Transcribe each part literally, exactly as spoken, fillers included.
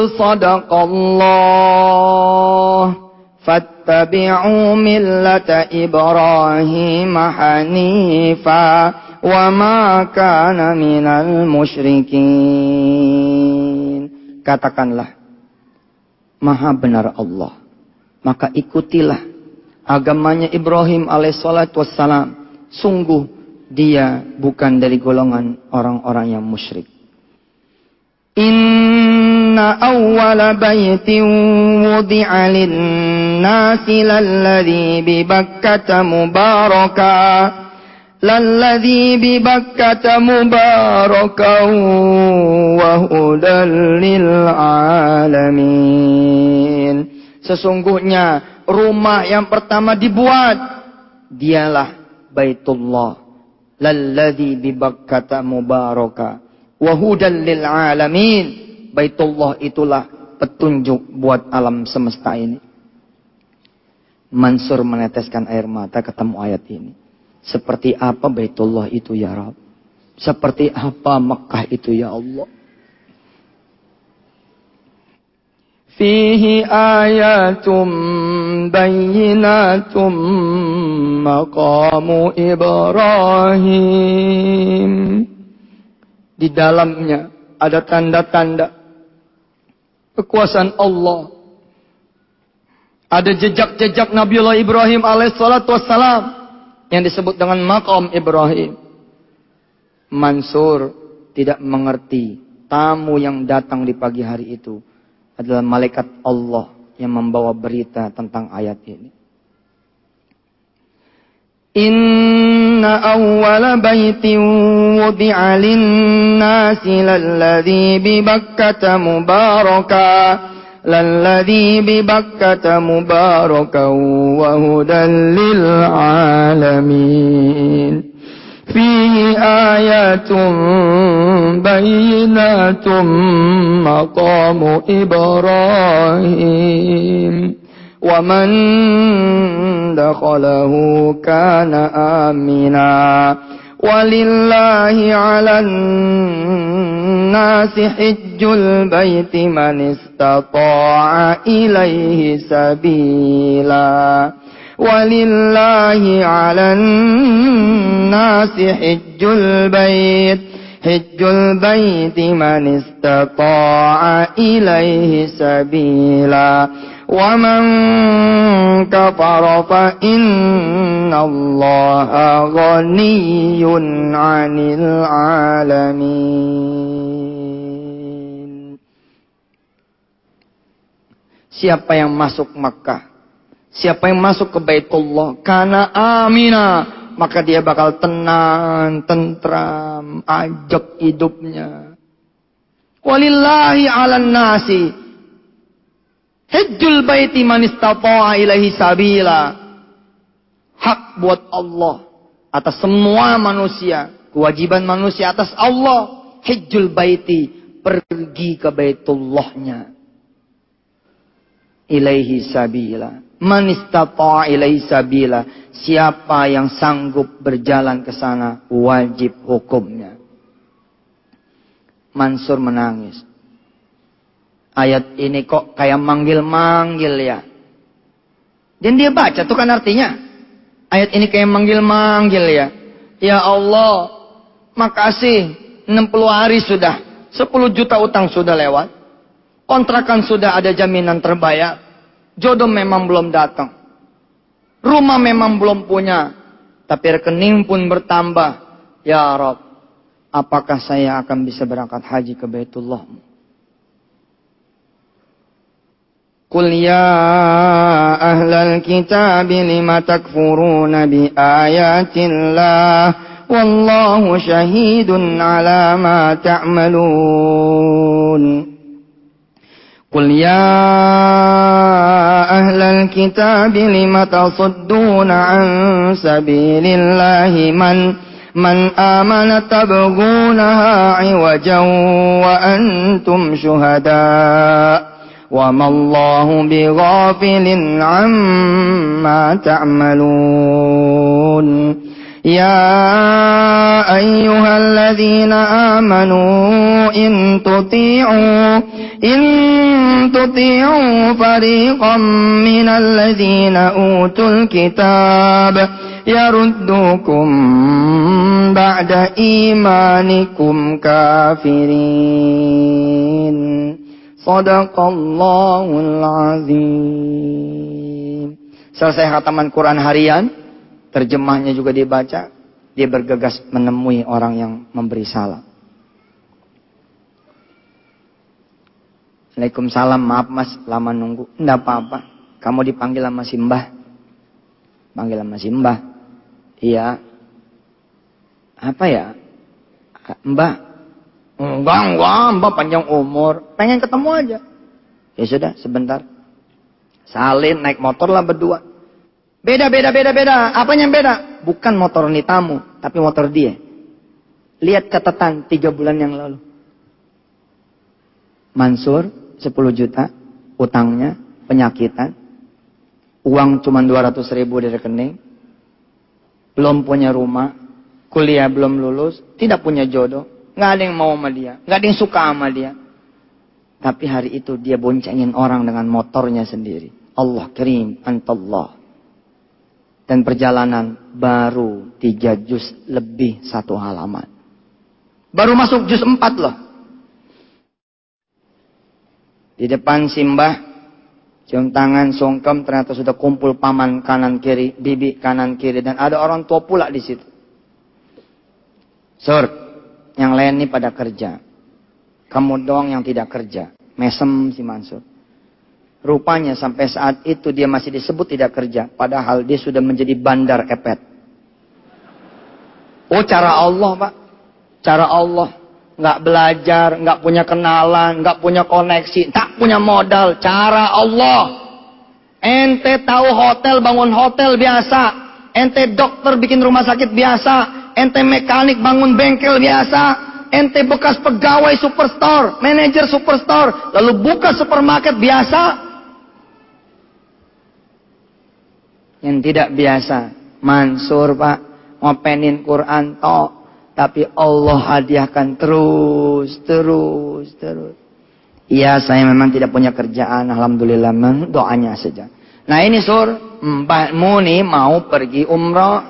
sadaqallah fattabi'u millata Ibrahim hanifa wa ma kana minal musyrikin. Katakanlah, Maha benar Allah, maka ikutilah agamanya Ibrahim alaihissalatu wassalam. Sungguh dia bukan dari golongan orang-orang yang musyrik. Inna awwala baytin wudi'a lin-nasi lalladhi bi Bakkata mubaraka lalladhi bi Bakkata mubaraka wa hudan lil alamin. Sesungguhnya rumah yang pertama dibuat dialah Baitullah lalladzi bi Bakkata mubaraka wa hudan lil alamin. Baitullah itulah petunjuk buat alam semesta ini. Mansur meneteskan air mata ketemu ayat ini. Seperti apa Baitullah itu ya Rabb? Seperti apa Mekah itu ya Allah? Fihi ayatum bayyinatum maqamu Ibrahim. Di dalamnya ada tanda-tanda kekuasaan Allah. Ada jejak-jejak Nabiullah Ibrahim alaihissalatu wassalam yang disebut dengan maqam Ibrahim. Mansur tidak mengerti tamu yang datang di pagi hari itu adalah malaikat Allah yang membawa berita tentang ayat ini. Inna awwala baitin wudi'a lin-nasi lalladhi bi Bakkata mubaraka lalladhi bi Bakkata mubaraka wa hudan lil alamin. Fihi ayatun bayyinatun maqamu Ibrahim wa man dakhalahu kana amina walillahi 'alan nasi hajjul baiti man istata'a ilaihi sabila. Walillahi 'alan nasi hajjul bait hajjul baiti man istata'a ilaihi sabila wa man kafara fa innallaha ghaniyyun 'anil 'alamin. Siapa yang masuk Makkah, siapa yang masuk ke Baitullah kana amina, maka dia bakal tenang, tentram, ajak hidupnya. Walillahi 'alan nasi hajjul baiti man istata'a ilaihi sabila. Hak buat Allah atas semua manusia, kewajiban manusia atas Allah, hajjul baiti, pergi ke Baitullahnya. Ilaihi sabila. Man istata'a ilaihi sabila. Siapa yang sanggup berjalan ke sana, wajib hukumnya. Mansur menangis. Ayat ini kok kayak manggil-manggil ya. Dan dia baca tuh kan artinya. Ayat ini kayak manggil-manggil ya. Ya Allah, makasih. enam puluh hari sudah. sepuluh juta utang sudah lewat. Kontrakan sudah ada jaminan terbayar. Jodoh memang belum datang. Rumah memang belum punya. Tapi rekening pun bertambah. Ya Rabb, apakah saya akan bisa berangkat haji ke Baitullah? Qul ya ahlal kitab lima takfuruna bi ayatillah wallahu syahidun ala ma ta'malun. Qul ya ahlal kitab lima tasudduna an sabilillahi man man amana tabghunaha 'iwajan wa antum syuhada. Wa mallahu bighafilin 'amma ta'malun. Ya ayyuhalladzina amanu in tuti'u in tuti'u fariqam minal ladzina utul kitab yaruddukum ba'da imanikum kafirin. Shadaqallahul azim. Selesai khataman Quran harian, terjemahnya juga dibaca, dia bergegas menemui orang yang memberi salam. Waalaikumsalam, maaf mas, lama nunggu. Enggak apa-apa, kamu dipanggil sama Simbah. Panggil sama Simbah. Iya. Apa ya? Mbah. Enggak, enggak, Mbah panjang umur. Pengen ketemu aja. Ya sudah, sebentar. Salin, naik motor lah berdua. Beda, beda, beda, beda. Apanya yang beda? Bukan motor nitamu, tapi motor dia. Lihat catatan tiga bulan yang lalu. Mansur, sepuluh juta, utangnya, penyakitan, uang cuma dua ratus ribu di rekening, belum punya rumah, kuliah belum lulus, tidak punya jodoh, nggak ada yang mau sama dia, nggak ada yang suka sama dia. Tapi hari itu dia boncengin orang dengan motornya sendiri. Allah karim, antallah. Dan perjalanan baru tiga juz lebih satu halaman. Baru masuk juz empat loh. Di depan Simbah, cium tangan, sungkem, ternyata sudah kumpul paman kanan kiri, bibi kanan kiri, dan ada orang tua pula di situ. Sur, yang lain ini pada kerja. Kamu doang yang tidak kerja. Mesem si Mansur. Rupanya sampai saat itu dia masih disebut tidak kerja, padahal dia sudah menjadi bandar epet. Oh, cara Allah, Pak. Cara Allah. Nggak belajar, nggak punya kenalan, nggak punya koneksi, tak punya modal. Cara Allah. Ente tahu hotel, bangun hotel biasa. Ente dokter bikin rumah sakit biasa. Ente mekanik bangun bengkel biasa. Ente bekas pegawai superstore, manajer superstore, lalu buka supermarket biasa. Yang tidak biasa, Mansur Pak, ngopenin Quran toh. Tapi Allah hadiahkan terus, terus, terus. Iya, saya memang tidak punya kerjaan. Alhamdulillah, doanya saja. Nah ini Sur, mbakmu nih mau pergi umroh.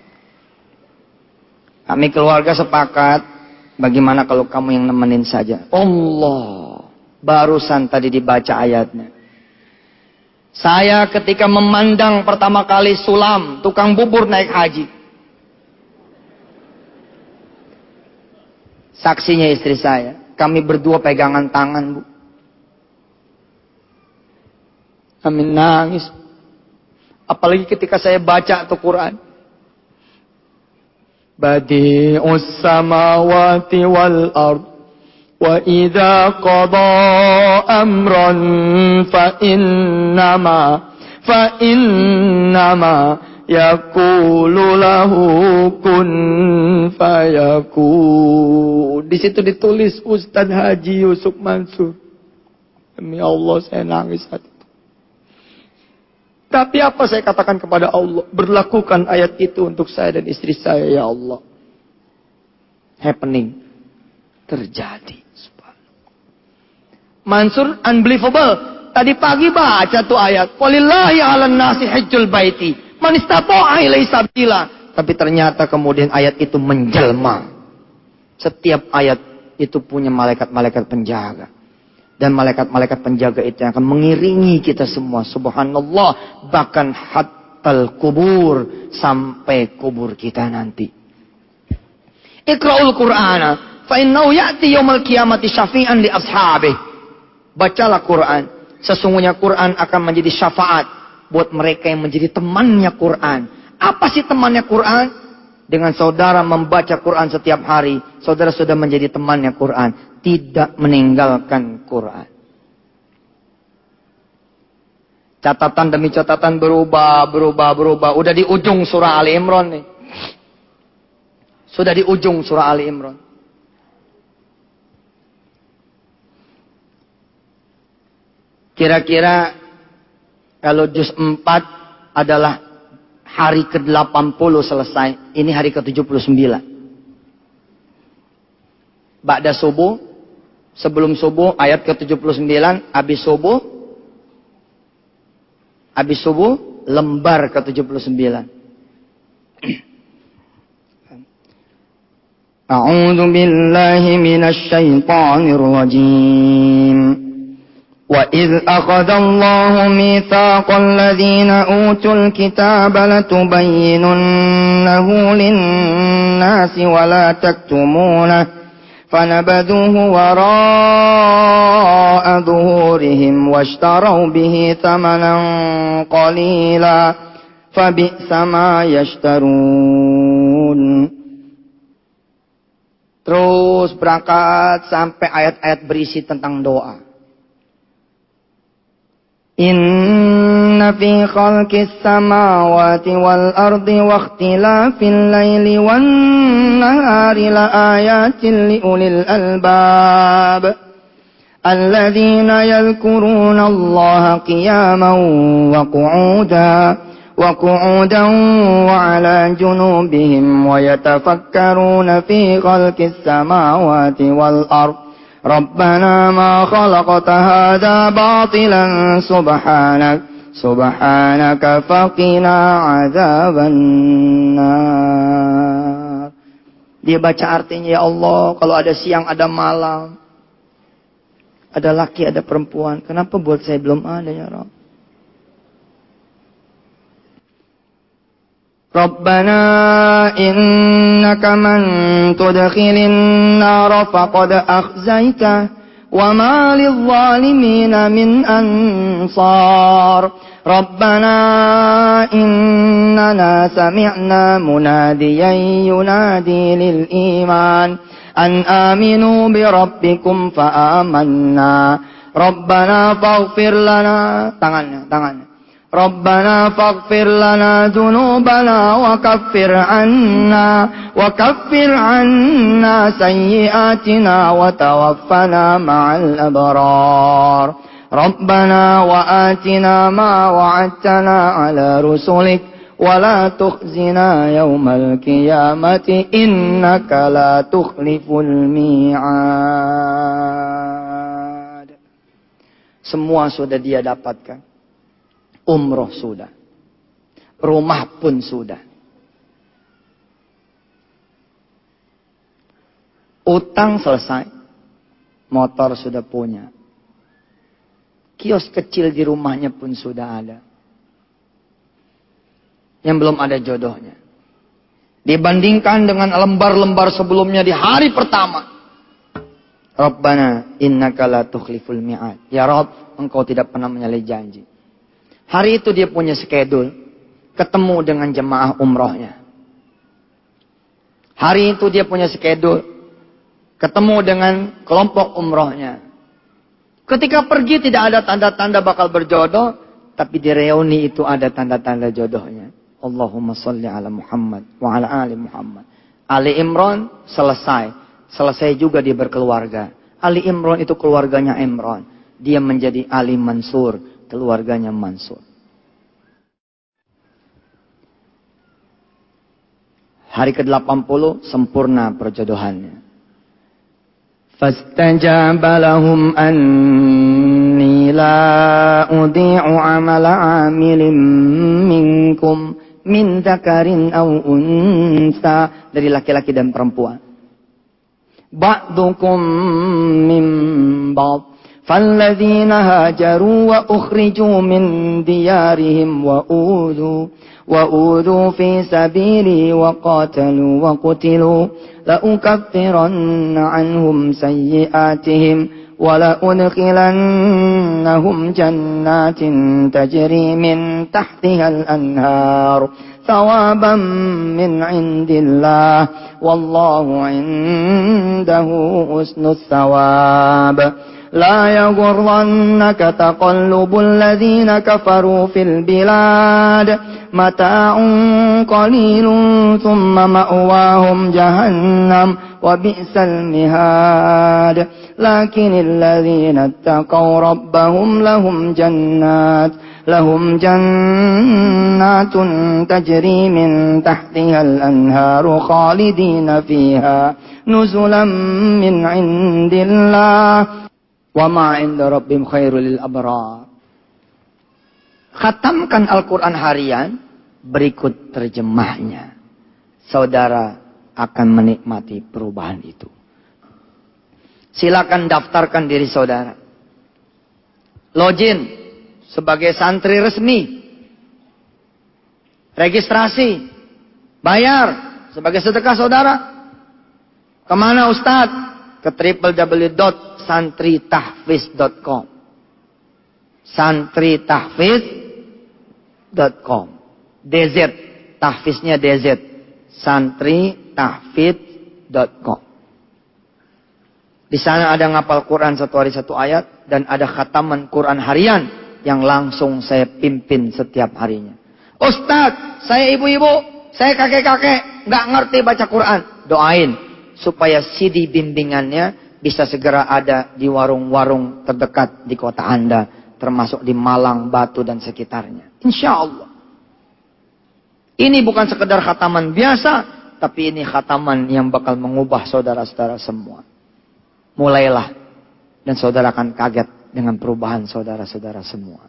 Kami keluarga sepakat, bagaimana kalau kamu yang nemenin saja. Allah, barusan tadi dibaca ayatnya. Saya ketika memandang pertama kali Sulam, tukang bubur naik haji. Saksinya istri saya. Kami berdua pegangan tangan, Bu. Kami nangis. Apalagi ketika saya baca tuh Quran. Badi'us samawati wal ard. Wa idza qada amran fa innama fa innama yaqulu lahu kun fayakun. Di situ ditulis Ustadz Haji Yusuf Mansur. Demi Allah saya nangis saat itu. Tapi apa saya katakan kepada Allah? Berlakukan ayat itu untuk saya dan istri saya ya Allah. Happening. Terjadi. Mansur unbelievable. Tadi pagi baca tuh ayat. Walillahi 'alan nasi hajjul baiti. Man istata'a ilaihi sabila. Tapi ternyata kemudian ayat itu menjelma. Setiap ayat itu punya malaikat-malaikat penjaga. Dan malaikat-malaikat penjaga itu yang akan mengiringi kita semua. Subhanallah. Bahkan hattal kubur. Sampai kubur kita nanti. Iqra'ul Qur'ana. Fa'innahu ya'ti yawmal qiyamati syafi'an li ashabih. Bacalah Quran. Sesungguhnya Quran akan menjadi syafaat. Buat mereka yang menjadi temannya Quran. Apa sih temannya Quran? Dengan saudara membaca Quran setiap hari, saudara sudah menjadi temannya Quran. Tidak meninggalkan Quran. Catatan demi catatan berubah, berubah, berubah. Udah di ujung surah Ali Imran nih. Sudah di ujung surah Ali Imran. Kira-kira kalau juz empat adalah hari ke delapan puluh selesai. Ini hari ke tujuh puluh sembilan. Ba'da subuh, Sebelum subuh ayat ke tujuh puluh sembilan, habis subuh habis subuh lembar ke tujuh puluh sembilan. A'udzu billahi minasy syaithanir rajim. وَإِذْ أَخَذَ اللَّهُ مِيثَاقَ الَّذِينَ أُوتُوا الْكِتَابَ لَتُبَيِّنُنَّهُ لِلنَّاسِ وَلَا تَكْتُمُونَهُ فَنَبَذُوهُ وَرَاءَ ظُهُورِهِمْ وَاشْتَرَوْا بِهِ ثَمَنًا قَلِيلًا فَبِئْسَ مَا يَشْتَرُونَ. Terus berangkat sampai ayat-ayat berisi tentang doa. Inna fi khalqis samawati wal ardi wa ikhtilafil laili wan nahari la ayatin li ulil albab alladzina yadhkuruna Allaha qiyaman wa qu'udan wa qu'udan wa 'ala junubihim wa yatafakkaruna fi khalqis samawati wal ardi Rabbana ma khalaqta hadha batilan subhanak subhanaka faqina adzaban nar. Dia baca artinya, ya Allah, kalau ada siang ada malam, ada laki ada perempuan, kenapa buat saya belum ada ya Rabb? Rabbana innaka man tudkhilin nar faqad akhzaita wa ma lidh-dhalimina min ansar. Rabbana innana sami'na munadiyan yunadi lil iman an aminu bi rabbikum fa amanna. Rabbana faghfir lana, tangannya tangannya Rabbana faghfir lana dhunubana wa kaffir anna wa kaffir anna sayyi'atina wa tawaffana ma'al abrar. Rabbana wa atina ma wa'adtana ala rusulik wa la tukhzina yawmal qiyamati innaka la tukhliful mi'ad. Semua sudah dia dapatkan. Umroh sudah. Rumah pun sudah. Utang selesai. Motor sudah punya. Kios kecil di rumahnya pun sudah ada. Yang belum ada jodohnya. Dibandingkan dengan lembar-lembar sebelumnya di hari pertama. Rabbana innaka la tukhliful mi'ad. Ya Rabb, engkau tidak pernah menyalahi janji. Hari itu dia punya skedul, ketemu dengan jemaah umrohnya. Hari itu dia punya skedul, ketemu dengan kelompok umrohnya. Ketika pergi tidak ada tanda-tanda bakal berjodoh, tapi di reuni itu ada tanda-tanda jodohnya. Allahumma sholli ala Muhammad wa ala ali Muhammad. Ali Imran selesai, selesai juga dia berkeluarga. Ali Imran itu keluarganya Imran, dia menjadi Ali Mansur. Keluarganya Mansur. Hari ke delapan puluh sempurna perjodohannya. Fastajaba lahum anni la udhi'u amala 'amilin minkum min dzakarin aw unsa, dari laki-laki dan perempuan. Ba'dukum min ba'd. فالذين هاجروا وأخرجوا من ديارهم وأوذوا وأوذوا في سبيلي وقاتلوا وقتلوا لأكفرن عنهم سيئاتهم ولأدخلنهم جنات تجري من تحتها الأنهار ثوابا من عند الله والله عنده حسن الثواب. لا يغرنك تقلب الذين كفروا في البلاد متاع قليل ثم مأواهم جهنم وبئس المهاد. لكن الذين اتقوا ربهم لهم جنات lahum jannatun tajri min tahtihal anharu khalidina fiha nuzulam min indillah wa ma 'inda rabbihim khairul lil abrar. Khatamkan Al-Quran harian, berikut terjemahnya. Saudara akan menikmati perubahan itu. Silakan daftarkan diri saudara. Login sebagai santri resmi. Registrasi. Bayar sebagai sedekah saudara. Kemana Ustadz? Ke w w w dot santri tahfiz dot com. santri tahfiz dot com. D Z. Tahfiznya D Z. santri tahfiz dot com. Di sana ada ngapal Quran satu hari satu ayat dan ada khataman Quran harian yang langsung saya pimpin setiap harinya. Ustadz, saya ibu-ibu, saya kakek-kakek, nggak ngerti baca Quran. Doain supaya C D bimbingannya bisa segera ada di warung-warung terdekat di kota Anda, termasuk di Malang, Batu dan sekitarnya. Insya Allah. Ini bukan sekedar khataman biasa, tapi ini khataman yang bakal mengubah saudara-saudara semua. Mulailah dan saudara akan kaget dengan perubahan saudara-saudara semua.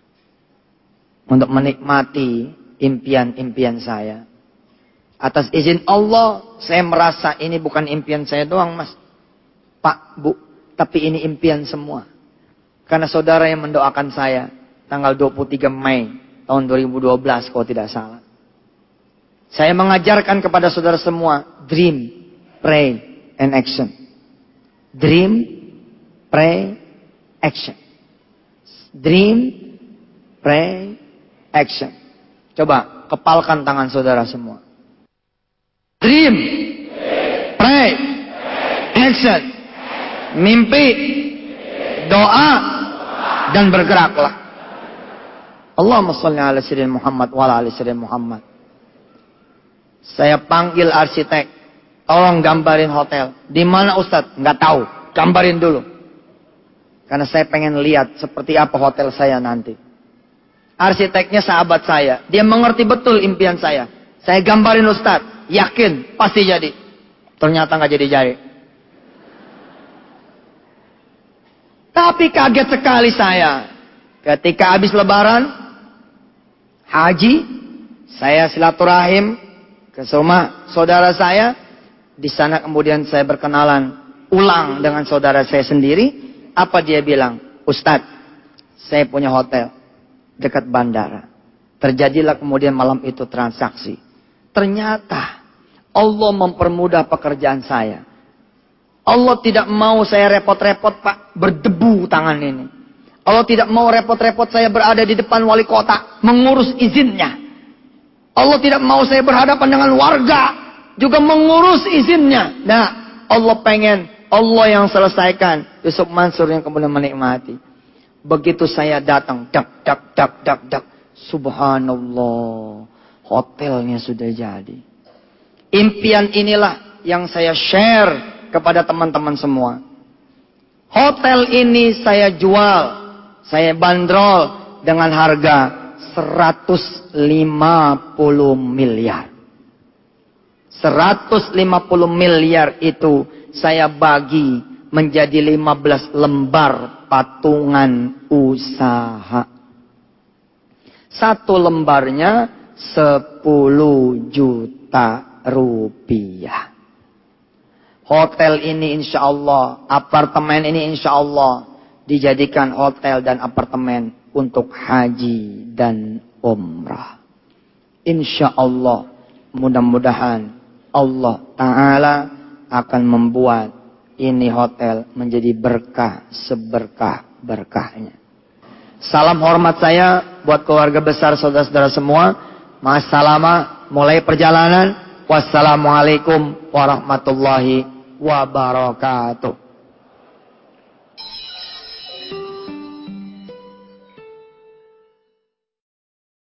Untuk menikmati impian-impian saya. Atas izin Allah, saya merasa ini bukan impian saya doang, Mas. Pak, Bu, tapi ini impian semua. Karena saudara yang mendoakan saya tanggal dua puluh tiga Mei tahun dua ribu dua belas kalau tidak salah. Saya mengajarkan kepada saudara semua, dream, pray, and action. Dream, pray, action. Dream, pray, action. Coba kepalkan tangan saudara semua. Dream, pray, action. Mimpi, doa, dan bergeraklah. Allahumma sholli ala sayyidina Muhammad wa ala ali sayyidina Muhammad. Saya panggil arsitek, tolong gambarin hotel. Di mana Ustadz? Nggak tahu. Gambarin dulu. Karena saya pengen lihat seperti apa hotel saya nanti. Arsiteknya sahabat saya. Dia mengerti betul impian saya. Saya gambarin Ustadz. Yakin, pasti jadi. Ternyata nggak jadi-jadi. Tapi kaget sekali saya. Ketika habis lebaran, haji, saya silaturahim ke rumah saudara saya. Di sana kemudian saya berkenalan ulang dengan saudara saya sendiri. Apa dia bilang? Ustadz, saya punya hotel dekat bandara. Terjadilah kemudian malam itu transaksi. Ternyata Allah mempermudah pekerjaan saya. Allah tidak mau saya repot-repot, Pak, berdebu tangan ini. Allah tidak mau repot-repot saya berada di depan wali kota mengurus izinnya. Allah tidak mau saya berhadapan dengan warga juga mengurus izinnya. Nah, Allah pengen Allah yang selesaikan. Yusuf Mansur yang kemudian menikmati. Begitu saya datang, dak dak dak dak dak, subhanallah, hotelnya sudah jadi. Impian inilah yang saya share kepada teman-teman semua. Hotel ini saya jual, saya bandrol dengan harga seratus lima puluh miliar. seratus lima puluh miliar itu saya bagi menjadi lima belas lembar patungan usaha. Satu lembarnya sepuluh juta rupiah. Hotel ini insya Allah, apartemen ini insya Allah dijadikan hotel dan apartemen untuk haji dan umrah. Insya Allah, mudah-mudahan Allah Ta'ala akan membuat ini hotel menjadi berkah seberkah-berkahnya. Salam hormat saya buat keluarga besar saudara-saudara semua. Ma'assalama, mulai perjalanan. Wassalamualaikum warahmatullahi wabarakatuh.